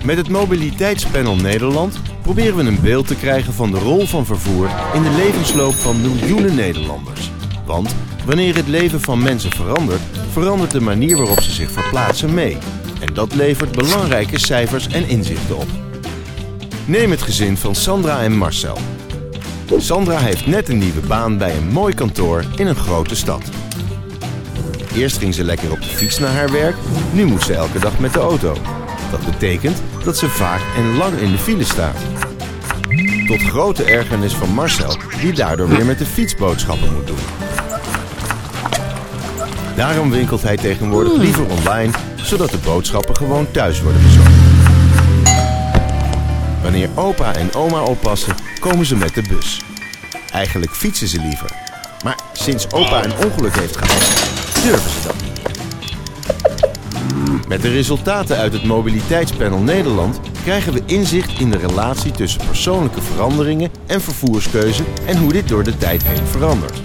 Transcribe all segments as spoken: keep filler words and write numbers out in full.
Met het Mobiliteitspanel Nederland proberen we een beeld te krijgen van de rol van vervoer in de levensloop van miljoenen Nederlanders. Want wanneer het leven van mensen verandert, verandert de manier waarop ze zich verplaatsen mee. En dat levert belangrijke cijfers en inzichten op. Neem het gezin van Sandra en Marcel. Sandra heeft net een nieuwe baan bij een mooi kantoor in een grote stad. Eerst ging ze lekker op de fiets naar haar werk, nu moet ze elke dag met de auto. Dat betekent dat ze vaak en lang in de file staat. Tot grote ergernis van Marcel, die daardoor weer met de fiets boodschappen moet doen. Daarom winkelt hij tegenwoordig liever online, zodat de boodschappen gewoon thuis worden bezorgd. Wanneer opa en oma oppassen, komen ze met de bus. Eigenlijk fietsen ze liever. Maar sinds opa een ongeluk heeft gehad, durven ze dat niet. Met de resultaten uit het Mobiliteitspanel Nederland krijgen we inzicht in de relatie tussen persoonlijke veranderingen en vervoerskeuze en hoe dit door de tijd heen verandert.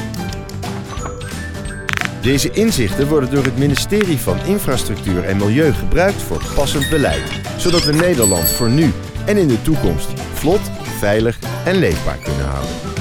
Deze inzichten worden door het ministerie van Infrastructuur en Milieu gebruikt voor passend beleid, zodat we Nederland voor nu en in de toekomst vlot, veilig en leefbaar kunnen houden.